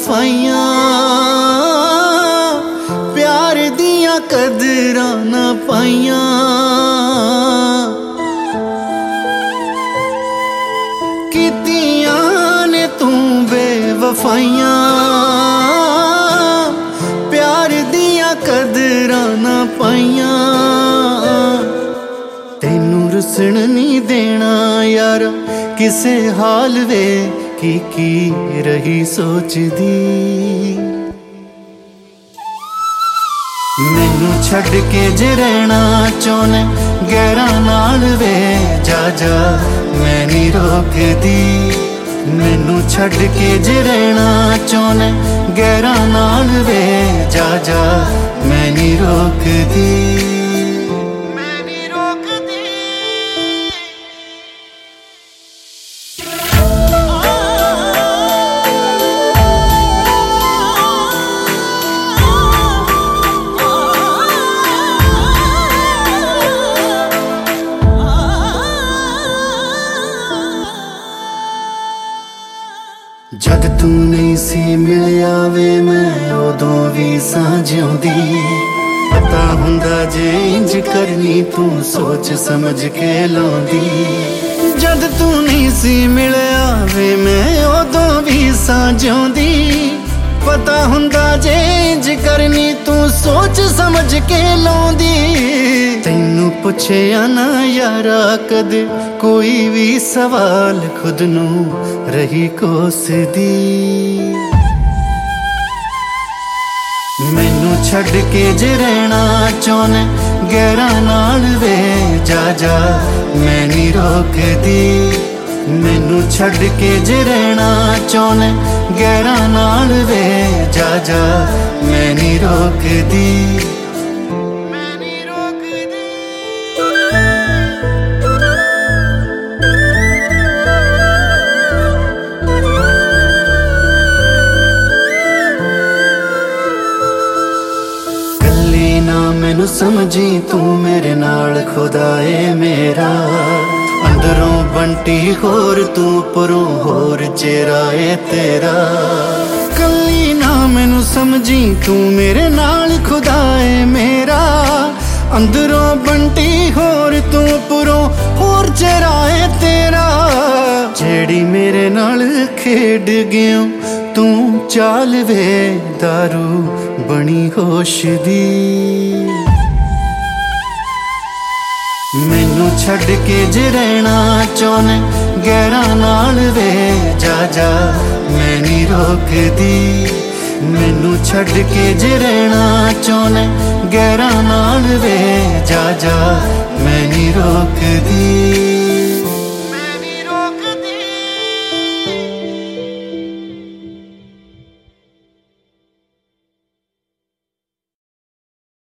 बेवफाइयां प्यार दियां कदरां ना पाइयां। कीतियां ने तू बेवफाइयां प्यार दियां कदरां ना पाइयां। तैनू रुसण नहीं देना यार किसे हाल वे की रही सोचदी। मैनू छड़ के जे रहना चाहने गैरां नाल वे जा जा मैं नहीं रोकदी। मैनू छड़ के जे रहना चाहने गैरां नाल वे जा जा मैं नहीं रोकदी। जद तू नहीं सी मिलिया वे मैं उदों भी साजियोंदी। पता हुंदा जे इंज करनी तू सोच समझ के लाउंदी। जद तू नहीं सी मिलिया वे मैं उदों भी साजियोंदी। पता हुंदा जे इंज करनी तू सोच समझ के लाउंदी। तैनू पुछया ना यारा कद कोई भी सवाल खुद नू रही कोसदी। मैनू छड़ के जे रहना चाहने गैरां नाल वे जा जा मैं नहीं रोकदी। मैनू छड़ के जे रहना चाहने गैरां नाल वे जा जा मैं नहीं रोकदी। मैनू समझी तू मेरे नाल खुदाए मेरा। अंदरों बंटी होर तू परों होर चेहरा है तेरा। कली ना मैनू समझी तू मेरे नाल खुदाए मेरा। अंदरों बंटी होर तू परों होर चेहरा है तेरा। जेड़ी मेरे नाल खेड गयो तू चाल वे दारू बनी होश दी। मैनू छड़ के जे रहना चाहने गैरां नाल वे जा जा मैं नहीं रोकदी। मैनू छड़ के जे रहना चाहने गैरां नाल वे जा जा मैं नहीं रोकदी।